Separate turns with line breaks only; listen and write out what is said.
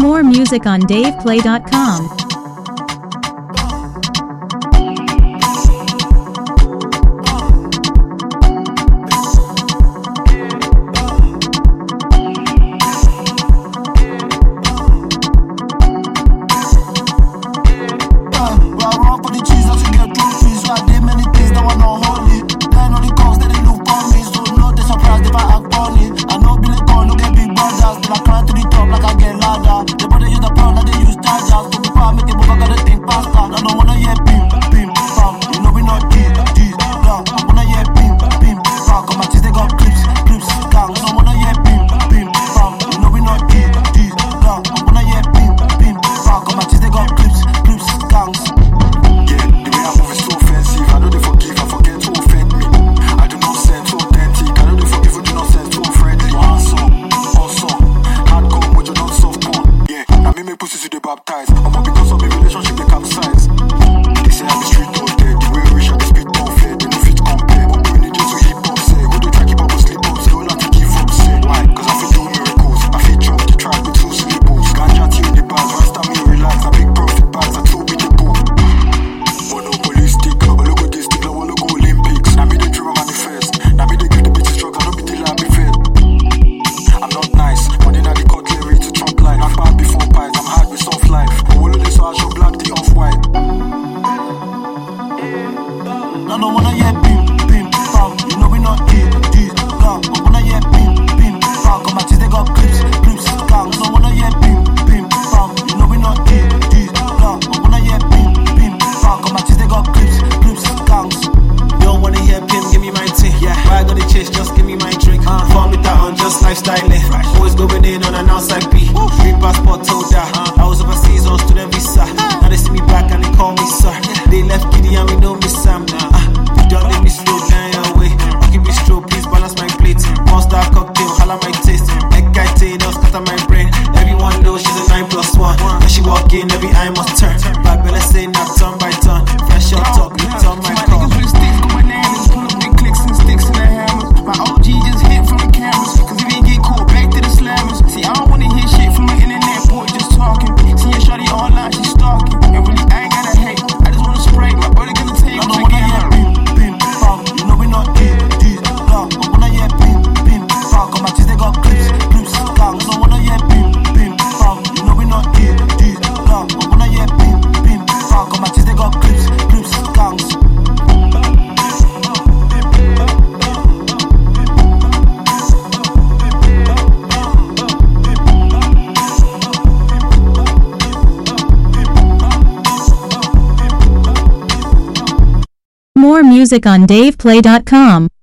More music on DavePlay.com.
Baptized, because of the relationship they capsize. They say I'm the street out there, the way we shall the speed don't fair, they no fit compare. But we need you to hip hop, say, who they try keep up or sleep up, say, all have to give up, say. Why? Cause I feel do miracles, I feel drop the track with two syllables. Ganja tea in the bars, rasta me relax, I big profit bags, I two with the book. Monopoly stick, a logo this stick, a logo Olympics. Now me the dream manifest, now me they give the bitches drugs, I don't be the lab fed. I'm not nice, but then I the cutlery to trump line. I'm bad before pies, I'm hard with soft life. So I show black the off-white. I don't wanna hear bim, bam. You know we not this, gang. I wanna hear bim, bam. Come at they got clips, gang. I don't wanna hear bim, bam. You know we not this, gang. I wanna hear bim, bam. Come at they got clips, gangs.
You don't wanna hear pim, give me my tea. Yeah, why I gotta chase, just give me my drink. Form it out on just lifestyling. Always going in on an outside beat. Free passport told that. I was overseas on student visa. Now they see me back and they call me sir. They left Giddy and we don't miss Sam. Don't let me slow down your way. Keep me slow, please balance my plate. Monster cocktail, holla my taste. Egg guy tail, don't scatter my brain. Everyone knows she's a 9+1. When she walk in, every eye must turn. But better say not turn by turn. Fresh up talk, turn my call.
My niggas with sticks go bananas. Pull up big clicks and sticks and the hammers. My OG just hit from the cameras. Cause if he get caught, back to the slammers. See, I don't wanna hear shit from the internet, boy, just talking. See your shawty online, she stalking. And really, I ain't gotta hate. I just wanna spray. My brother gonna tell you.
I don't wanna hear bim, bam. You know we not this, gang. I wanna hear bim, bam. Come at they got clips, gang. I don't wanna hear bim, bam. You know we not this, gang. I wanna hear bim, bam. Come at they got clips, gangs.
More music on DavePlay.com.